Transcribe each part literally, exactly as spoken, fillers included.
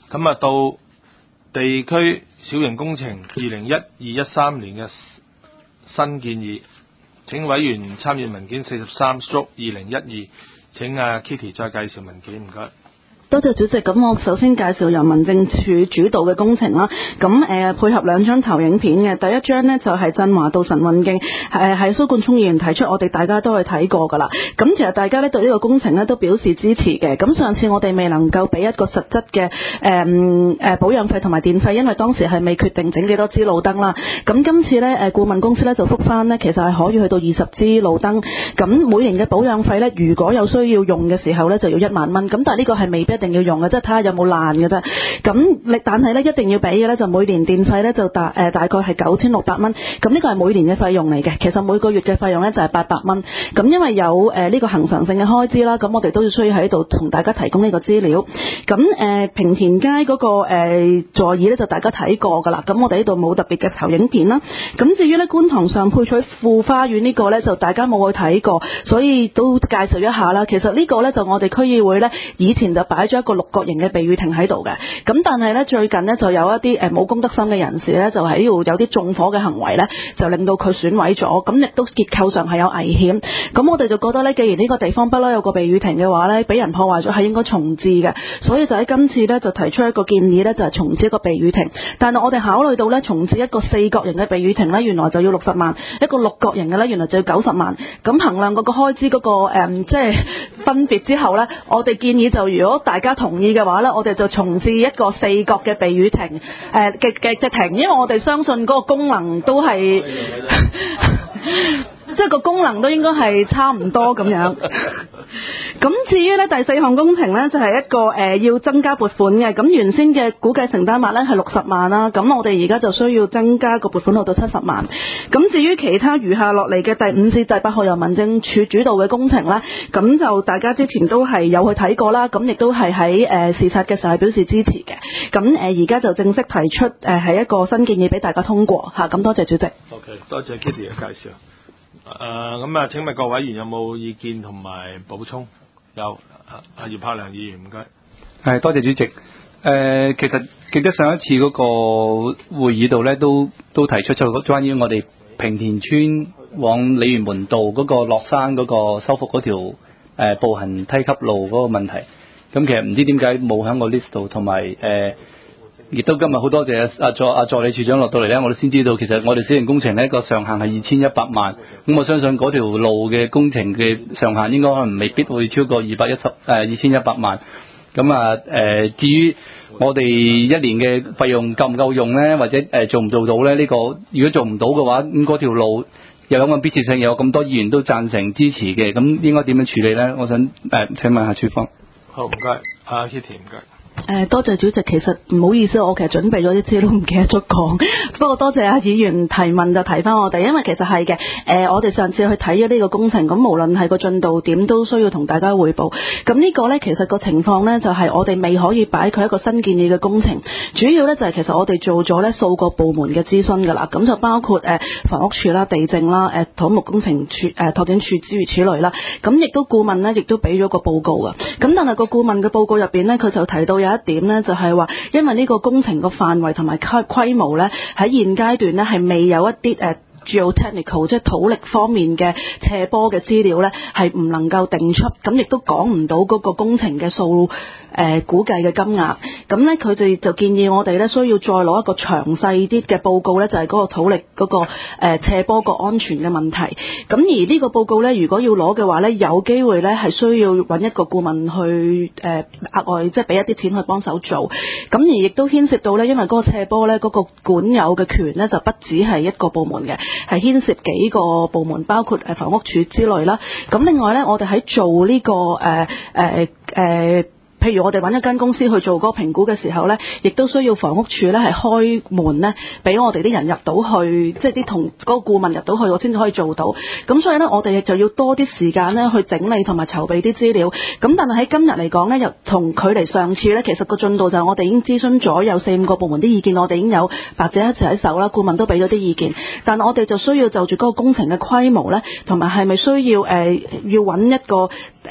咁啊，到地區小型工程二零一二一三年嘅新建議，請委員參閱文件四十三 stroke 二零一二，請阿 Kitty 再介紹文件，唔該。 多謝主席。咁我首先介紹由民政處主導嘅工程啦。咁誒、呃、配合兩張投影片嘅，第一張呢就係、是、振華道晨運徑，誒係蘇冠聰議員提出，我哋大家都去睇過㗎啦。咁其實大家呢對呢個工程呢都表示支持嘅。咁上次我哋未能夠俾一個實質嘅誒誒保養費同埋電費，因為當時係未決定整幾多支路燈啦。咁今次呢，誒顧問公司呢就覆返呢，其實係可以去到二十支路燈。咁每年嘅保養費呢，如果有需要用嘅時候呢，就要一萬蚊。咁但係呢個係未必一定要用嘅，即係睇下有冇爛嘅啫。咁你但係咧一定要俾嘅咧，就每年電費咧就大誒、呃、大概係九千六百蚊。咁呢個係每年嘅費用嚟嘅。其實每個月嘅費用咧就係八百蚊。咁因為有誒呢、呃這個恆常性嘅開支啦，咁我哋都要需要喺度同大家提供呢個資料。咁誒、呃、平田街嗰、那個誒、呃、座椅咧就大家睇過㗎啦。咁我哋呢度冇特別嘅投影片啦。咁至於咧觀塘上配取富花園呢個咧就大家冇去睇過，所以都介紹一下啦。其實呢個咧就我哋區議會咧以前就擺咗一個六角形嘅避雨亭喺度嘅，咁但係咧最近呢，就有一啲誒冇公德心嘅人士咧就喺度有啲縱火嘅行為咧，就令到佢損毀咗，咁亦都結構上係有危險。咁我哋就覺得咧，既然呢個地方不嬲有個避雨亭嘅話咧，俾人破壞咗係應該重置嘅，所以就喺今次咧就提出一個建議咧，就係重置一個避雨亭。但係我哋考慮到咧，重置一個四角形嘅避雨亭咧，原來就要六十萬，一個六角形嘅咧，原來就要九十萬。咁衡量嗰個開支嗰、嗰個誒即係分別之後咧，我哋建議就如果大家同意嘅話咧，我哋就重置一個四角嘅避雨亭誒嘅嘅嘅亭，因為我哋相信嗰個功能都係即係個功能都應該係差唔多咁樣。咁至於咧第四項工程咧就係、是、一個誒、呃、要增加撥款嘅，咁原先嘅估計承擔額咧係六十萬啦，咁我哋而家就需要增加個撥款到到七十萬。咁至於其他餘下落嚟嘅第五至第八號由民政處主導嘅工程咧，咁就大家之前都係有去睇過啦，咁亦都係喺誒視察嘅時候係表示支持嘅。咁誒而家就正式提出誒係、呃、一個新建議俾大家通過嚇。咁多謝主席。 OK， 多謝 Kitty 嘅介紹。誒咁啊，請問各位議員有冇意見同埋補充？有，阿葉柏良議員唔該。 係多謝主席。誒、呃，其實記得上一次嗰個會議度咧，都都提出咗關於我哋平田村往鯉魚門道嗰個落山嗰個修復嗰條誒、呃、步行梯級路嗰個問題。咁其實唔知點解冇喺個 list 度，同埋誒。亦都今日好多謝阿助阿助理處長落到嚟咧，我哋先知道其實我哋小型工程呢個上限係二千一百萬，咁我相信嗰條路嘅工程嘅上限應該可能未必會超過二百一十誒二千一百萬。咁啊誒，至於我哋一年嘅費用夠唔夠用咧，或者誒、呃、做唔做到咧？呢、這個如果做唔到嘅話，咁嗰條路又有咁迫切性，又有咁多議員都贊成支持嘅，咁應該點樣處理咧？我想誒、呃、請問下處方。 好，唔該，阿 Kitty 唔該。 誒、呃、多謝主席，其實唔好意思，我其實準備咗啲資料唔記得咗講，不過多謝阿議員提問就提翻我哋，因為其實係嘅，誒、呃、我哋上次去睇咗呢個工程，咁無論係個進度點都需要同大家匯報。咁呢個呢，其實個情況呢，就係、是、我哋未可以擺佢一個新建議嘅工程，主要呢，就係、是、其實我哋做咗呢數個部門嘅諮詢㗎啦，咁就包括誒、呃、房屋署啦、地政啦、誒、呃、土木工程處、誒、呃、拓展處諸如此類啦，咁亦都顧問呢，亦都俾咗個報告㗎，咁但係個顧問嘅報告入邊呢，佢就提到有一點呢，就係話，因為呢個工程個範圍同埋規規模呢，喺現階段呢係未有一啲誒 geotechnical 即係土力方面嘅斜坡嘅資料呢，係唔能夠定出，咁亦都講唔到嗰個工程嘅數。誒、呃、估計嘅金額，咁呢，佢哋就建議我哋呢需要再攞一個詳細啲嘅報告呢，就係、是、嗰個土力嗰、那個、呃、斜坡個安全嘅問題。咁而呢個報告呢，如果要攞嘅話呢，有機會呢係需要揾一個顧問去誒、呃、額外即係俾一啲錢去幫手做。咁而亦都牽涉到呢，因為嗰個斜坡呢，嗰、那個管有嘅權呢，就不止係一個部門嘅，係牽涉幾個部門，包括誒房屋署之類啦。咁另外呢，我哋喺做呢、這個誒誒誒。呃呃呃譬如我哋揾一間公司去做嗰個評估嘅時候呢，亦都需要房屋署呢係開門呢，俾我哋啲人入到去，即係啲同嗰個顧問入到去，我先至可以做到。咁所以呢，我哋就要多啲時間呢去整理同埋籌備啲資料。咁但係喺今日嚟講呢，又同距離上次呢，其實個進度就係我哋已經諮詢咗有四五個部門啲意見，我哋已經有白紙一齊喺手啦，顧問都俾咗啲意見。但係我哋就需要就住嗰個工程嘅規模呢，同埋係咪需要誒、呃、要揾一個誒。呃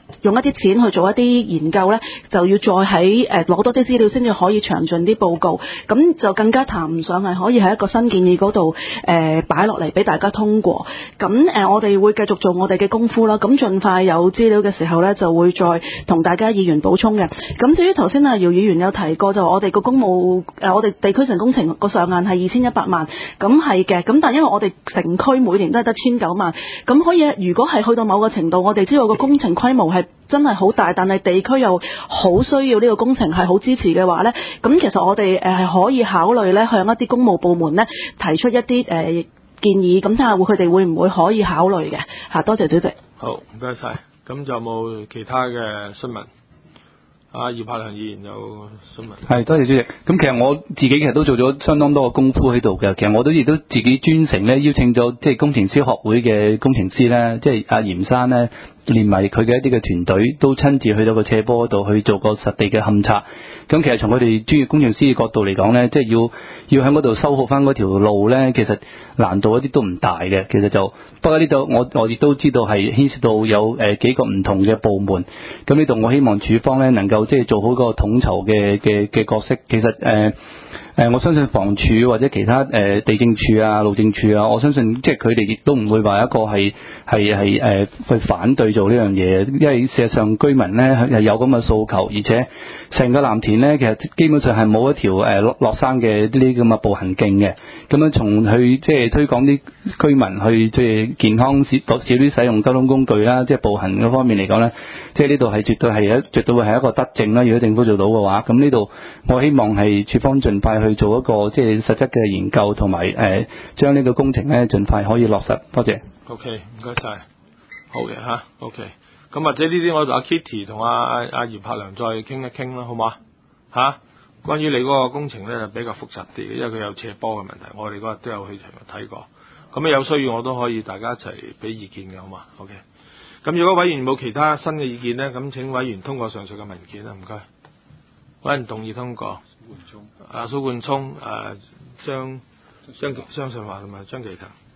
用一啲錢去做一啲研究咧，就要再喺誒攞多啲資料先至可以詳盡啲報告，咁就更加談唔上係可以喺一個新建議嗰度誒擺落嚟俾大家通過。咁誒、呃、我哋會繼續做我哋嘅功夫啦，咁盡快有資料嘅時候咧，就會再同大家議員補充嘅。咁至於頭先啊姚議員有提過，就我哋個公務誒、呃、我哋地區城工程個上限係二千一百萬，咁係嘅。咁但係因為我哋城區每年都係得千九萬，咁可以如果係去到某個程度，我哋知道個工程規模係真係好大，但係地區又好需要呢個工程係好支持嘅話呢，咁其實我哋誒係可以考慮咧向一啲公務部門呢提出一啲誒、呃、建議，咁睇下佢哋會唔會可以考慮嘅嚇。多謝主席。 好，唔該晒。咁就有冇其他嘅詢問？啊，姚柏良議員有詢問。 係，多謝主席。咁其實我自己其實都做咗相當多嘅功夫喺度嘅。其實我都亦都自己專程咧邀請咗即係工程師學會嘅工程師咧，即係阿嚴生咧，連埋佢嘅一啲嘅團隊都親自去到個斜坡度去做個實地嘅勘測。咁其實從佢哋專業工程師嘅角度嚟講咧，即係要要喺嗰度修復翻嗰條路咧，其實難度一啲都唔大嘅。其實就不過呢度我我亦都知道係牽涉到有誒幾個唔同嘅部門。咁呢度我希望署方咧能夠即係做好個統籌嘅嘅嘅角色。其實誒。呃誒、呃，我相信房署或者其他誒、呃、地政處啊、路政處啊，我相信即係佢哋亦都唔會話一個係係係誒去反對做呢樣嘢，因為事實上居民咧係有咁嘅訴求，而且成個藍田咧其實基本上係冇一條誒落落山嘅呢啲咁嘅步行徑嘅，咁樣從去即係推廣啲居民去即係健康少少啲使用交通工具啦，即係步行嗰方面嚟講咧，即係呢度係絕對係一絕對會係一個德政啦。如果政府做到嘅話，咁呢度我希望係署方盡快去做一個即係實質嘅研究，同埋誒將呢個工程咧盡快可以落實。多謝。 OK，唔該晒。好嘅嚇。OK，咁或者呢啲我同阿 Kitty 同阿阿姚柏良再傾一傾啦，好嘛嚇？關於你嗰個工程咧就比較複雜啲，因為佢有斜坡嘅問題，我哋嗰日都有去場睇過。咁有需要我都可以大家一齊俾意見嘅，好嘛 ？OK。咁如果委員冇其他新嘅意見咧，咁請委員通過上述嘅文件啦，唔該。委員動議通過。阿蘇冠聰、誒張張張順華同埋張其騰。